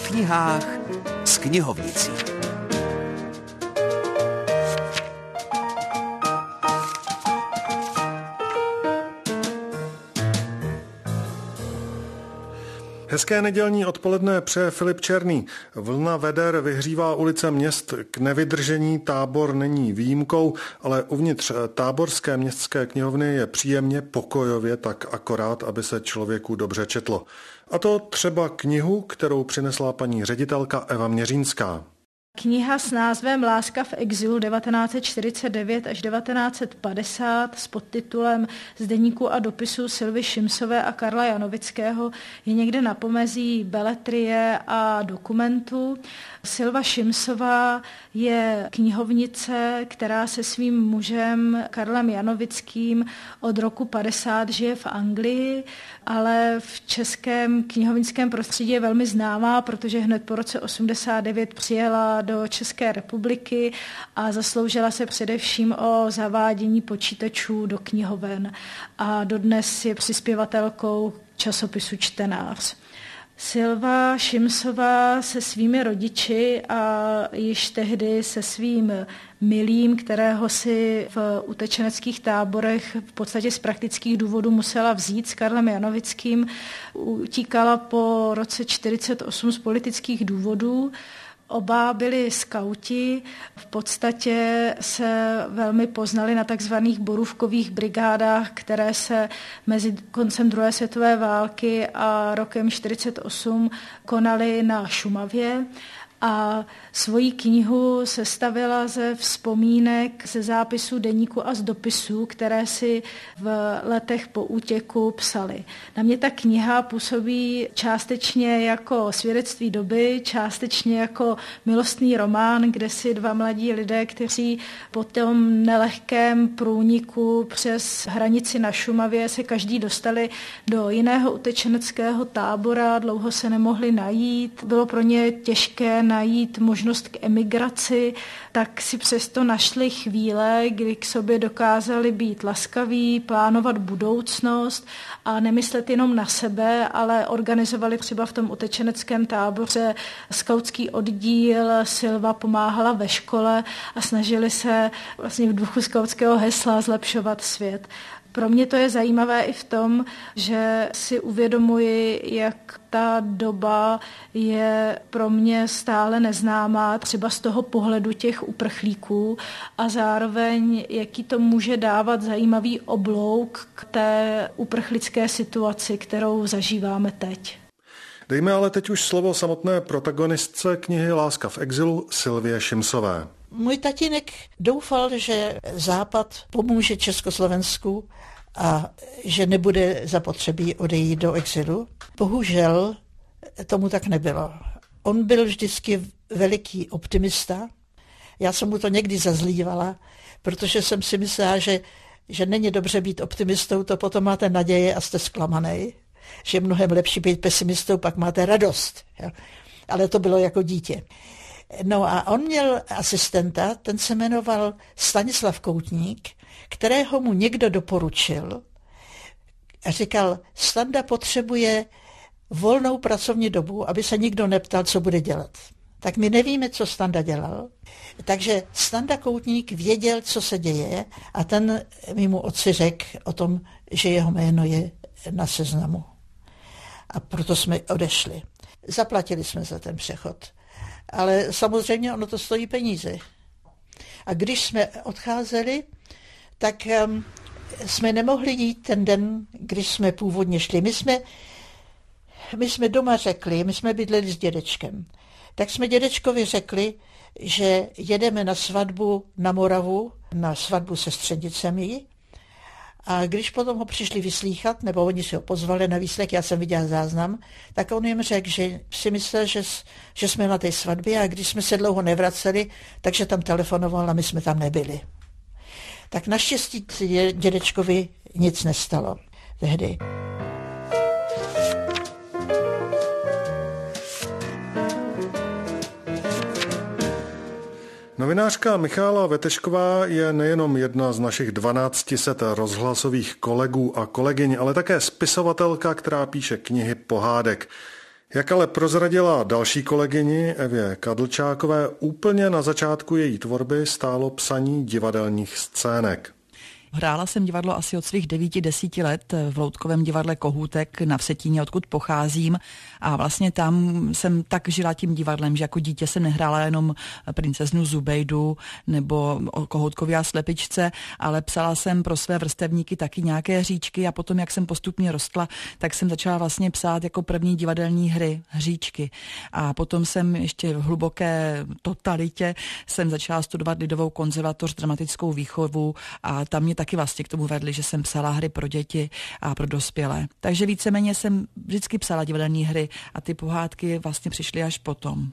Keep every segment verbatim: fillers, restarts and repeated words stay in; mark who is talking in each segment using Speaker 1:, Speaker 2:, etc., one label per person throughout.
Speaker 1: knihách s knihovnicí.
Speaker 2: Hezké nedělní odpoledne přeje Filip Černý. Vlna veder vyhřívá ulice měst k nevydržení, Tábor není výjimkou, ale uvnitř Táborské městské knihovny je příjemně pokojově tak akorát, aby se člověku dobře četlo. A to třeba knihu, kterou přinesla paní ředitelka Eva Měřínská.
Speaker 3: Kniha s názvem Láska v exilu devatenáct set čtyřicet devět až devatenáct set padesát s podtitulem Z deníku a dopisů Sylvy Šimsové a Karla Janovického je někde na pomezí beletrie a dokumentu. Sylva Šimsová je knihovnice, která se svým mužem Karlem Janovickým od roku padesát žije v Anglii, ale v českém knihovnickém prostředí je velmi známá, protože hned po roce osmdesát devět přijela do České republiky a zasloužila se především o zavádění počítačů do knihoven a dodnes je přispěvatelkou časopisu Čtenář. Sylva Šimsová se svými rodiči a již tehdy se svým milým, kterého si v utečeneckých táborech v podstatě z praktických důvodů musela vzít s Karlem Janovickým, utíkala po roce čtyřicet osm z politických důvodů. Oba byli skauti, v podstatě se velmi poznali na takzvaných borůvkových brigádách, které se mezi koncem druhé světové války a rokem čtyřicet osm konaly na Šumavě. A svoji knihu sestavila ze vzpomínek, ze zápisů deníku a z dopisů, které si v letech po útěku psali. Na mě ta kniha působí částečně jako svědectví doby, částečně jako milostný román, kde si dva mladí lidé, kteří po tom nelehkém průniku přes hranici na Šumavě se každý dostali do jiného utečeneckého tábora, dlouho se nemohli najít, bylo pro ně těžké najít možnost k emigraci, tak si přesto našli chvíle, kdy k sobě dokázali být laskaví, plánovat budoucnost a nemyslet jenom na sebe, ale organizovali třeba v tom utečeneckém táboře skautský oddíl, Sylva pomáhala ve škole a snažili se vlastně v duchu skautského hesla zlepšovat svět. Pro mě to je zajímavé i v tom, že si uvědomuji, jak ta doba je pro mě stále neznámá, třeba z toho pohledu těch uprchlíků a zároveň, jaký to může dávat zajímavý oblouk k té uprchlické situaci, kterou zažíváme teď.
Speaker 2: Dejme ale teď už slovo samotné protagonistce knihy Láska v exilu Sylvě Šimsové.
Speaker 4: Můj tatínek doufal, že Západ pomůže Československu a že nebude zapotřebí odejít do exilu. Bohužel tomu tak nebylo. On byl vždycky veliký optimista. Já jsem mu to někdy zazlívala, protože jsem si myslela, že, že není dobře být optimistou, to potom máte naděje a jste zklamanej. Že je mnohem lepší být pesimistou, pak máte radost. Jo. Ale to bylo jako dítě. No a on měl asistenta, ten se jmenoval Stanislav Koutník, kterého mu někdo doporučil a říkal, Standa potřebuje volnou pracovní dobu, aby se nikdo neptal, co bude dělat. Tak my nevíme, co Standa dělal. Takže Standa Koutník věděl, co se děje a ten mi mu otci řekl o tom, že jeho jméno je na seznamu. A proto jsme odešli. Zaplatili jsme za ten přechod. Ale samozřejmě ono to stojí peníze. A když jsme odcházeli, tak um, jsme nemohli jít ten den, když jsme původně šli. My jsme, my jsme doma řekli, my jsme bydleli s dědečkem, tak jsme dědečkovi řekli, že jedeme na svatbu na Moravu, na svatbu se střednicemi. A když potom ho přišli vyslýchat, nebo oni si ho pozvali na výslech, já jsem viděla záznam, tak on jim řekl, že si myslel, že, že jsme na té svatbě a když jsme se dlouho nevraceli, takže tam telefonoval a my jsme tam nebyli. Tak naštěstí dědečkovi nic nestalo tehdy.
Speaker 2: Novinářka Michála Vetešková je nejenom jedna z našich dvanácti set rozhlasových kolegů a kolegyň, ale také spisovatelka, která píše knihy pohádek. Jak ale prozradila další kolegyni Evě Kadlčákové, úplně na začátku její tvorby stálo psaní divadelních scének.
Speaker 5: Hrála jsem divadlo asi od svých devíti, desíti let v loutkovém divadle Kohůtek na Vsetíně, odkud pocházím. A vlastně tam jsem tak žila tím divadlem, že jako dítě jsem nehrála jenom princeznu Zubejdu nebo Kohoutkově a slepičce, ale psala jsem pro své vrstevníky taky nějaké hříčky a potom, jak jsem postupně rostla, tak jsem začala vlastně psát jako první divadelní hry, hříčky. A potom jsem ještě v hluboké totalitě jsem začala studovat Lidovou konzervatoř, dramatickou výchovu a tam mě taky vlastně k tomu vedli, že jsem psala hry pro děti a pro dospělé. Takže víceméně jsem vždycky psala divadelní hry a ty pohádky vlastně přišly až potom.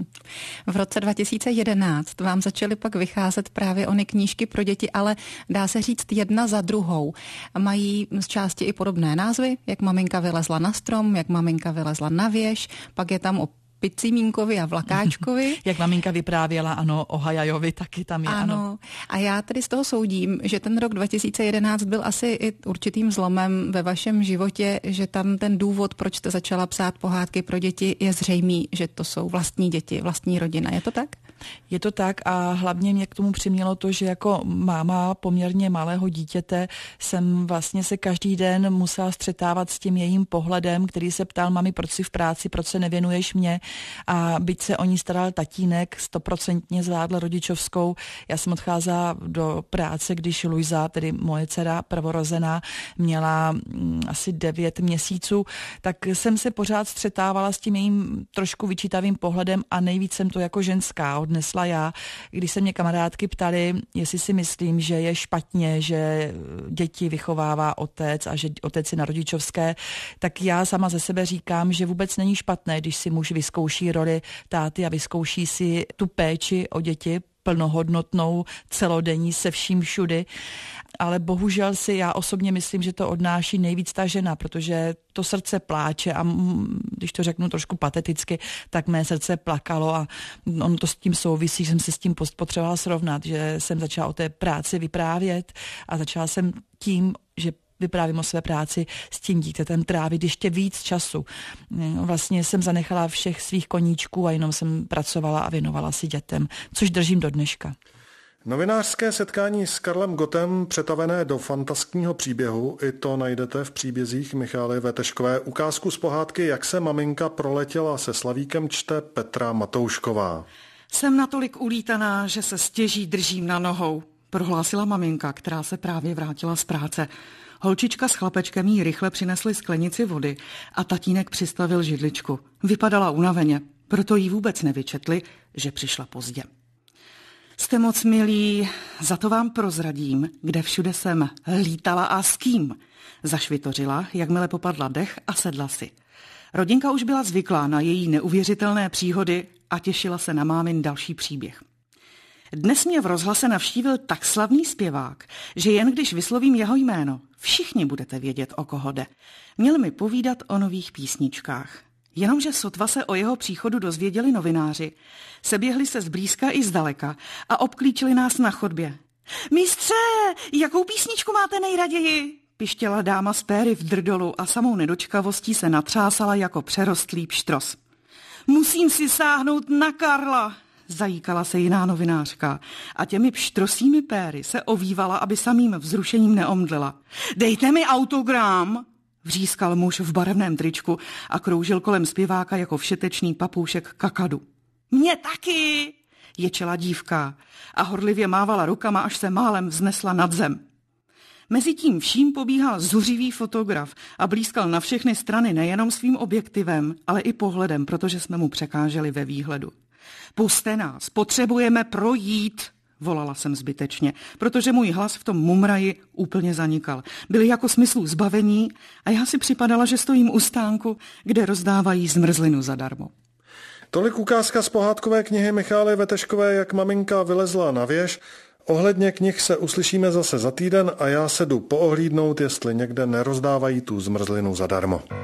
Speaker 6: V roce dva tisíce jedenáct vám začaly pak vycházet právě ony knížky pro děti, ale dá se říct jedna za druhou. Mají z části i podobné názvy, jak Maminka vylezla na strom, jak Maminka vylezla na věž, pak je tam o Picimínkovi a Vlakáčkovi.
Speaker 5: Jak maminka vyprávěla, ano, o Hajajovi, taky tam je, ano.
Speaker 6: ano. A já tedy z toho soudím, že ten rok dva tisíce jedenáct byl asi i určitým zlomem ve vašem životě, že tam ten důvod, proč jste začala psát pohádky pro děti, je zřejmý, že to jsou vlastní děti, vlastní rodina. Je to tak?
Speaker 5: Je to tak a hlavně mě k tomu přimělo to, že jako máma poměrně malého dítěte jsem vlastně se každý den musela střetávat s tím jejím pohledem, který se ptal: mami, proč jsi v práci, proč se nevěnuješ mě? A byť se o ní staral tatínek, stoprocentně zvládl rodičovskou. Já jsem odcházela do práce, když Luisa, tedy moje dcera prvorozená, měla mm, asi devět měsíců, tak jsem se pořád střetávala s tím jejím trošku vyčítavým pohledem a nejvíc jsem to jako ženská odnesla já, když se mě kamarádky ptali, jestli si myslím, že je špatně, že děti vychovává otec a že otec je na rodičovské, tak já sama ze sebe říkám, že vůbec není špatné, když si muž vyzkouší roli táty a vyzkouší si tu péči o děti plnohodnotnou, celodenní, se vším všudy. Ale bohužel si já osobně myslím, že to odnáší nejvíc ta žena, protože to srdce pláče a když to řeknu trošku pateticky, tak mé srdce plakalo a ono to s tím souvisí, že jsem se s tím potřebovala srovnat, že jsem začala o té práci vyprávět a začala jsem tím, že vyprávím o své práci, s tím dítětem trávit ještě víc času. Vlastně jsem zanechala všech svých koníčků a jenom jsem pracovala a věnovala si dětem, což držím do dneška.
Speaker 2: Novinářské setkání s Karlem Gottem přetavené do fantaskního příběhu, i to najdete v příbězích Michaely Veteškové. Ukázku z pohádky Jak se maminka proletěla se Slavíkem čte Petra Matoušková.
Speaker 7: Jsem natolik ulítaná, že se stěží držím na nohou, prohlásila maminka, která se právě vrátila z práce. Holčička s chlapečkem jí rychle přinesli sklenici vody a tatínek přistavil židličku. Vypadala unaveně, proto jí vůbec nevyčetli, že přišla pozdě. Jste moc milí, za to vám prozradím, kde všude jsem lítala a s kým. Zašvitořila, jakmile popadla dech a sedla si. Rodinka už byla zvyklá na její neuvěřitelné příhody a těšila se na mámin další příběh. Dnes mě v rozhlase navštívil tak slavný zpěvák, že jen když vyslovím jeho jméno, všichni budete vědět, o koho jde. Měl mi povídat o nových písničkách. Jenomže sotva se o jeho příchodu dozvěděli novináři, seběhli se zblízka i zdaleka a obklíčili nás na chodbě. Mistře, jakou písničku máte nejraději? Pištěla dáma z péry v drdolu a samou nedočkavostí se natřásala jako přerostlý pštros. Musím si sáhnout na Karla, zajíkala se jiná novinářka a těmi pštrosími péry se ovývala, aby samým vzrušením neomdlela. Dejte mi autogram, vřískal muž v barevném tričku a kroužil kolem zpěváka jako všetečný papoušek kakadu. Mě taky, ječela dívka a horlivě mávala rukama, až se málem vznesla nad zem. Mezitím vším pobíhal zuřivý fotograf a blízkal na všechny strany nejenom svým objektivem, ale i pohledem, protože jsme mu překáželi ve výhledu. Puste nás, potřebujeme projít, volala jsem zbytečně, protože můj hlas v tom mumraji úplně zanikal. Byli jako smyslů zbavení a já si připadala, že stojím u stánku, kde rozdávají zmrzlinu zadarmo.
Speaker 2: Tolik ukázka z pohádkové knihy Michaely Veteškové Jak maminka vylezla na věž. Ohledně knih se uslyšíme zase za týden a já se jdu poohlídnout, jestli někde nerozdávají tu zmrzlinu zadarmo.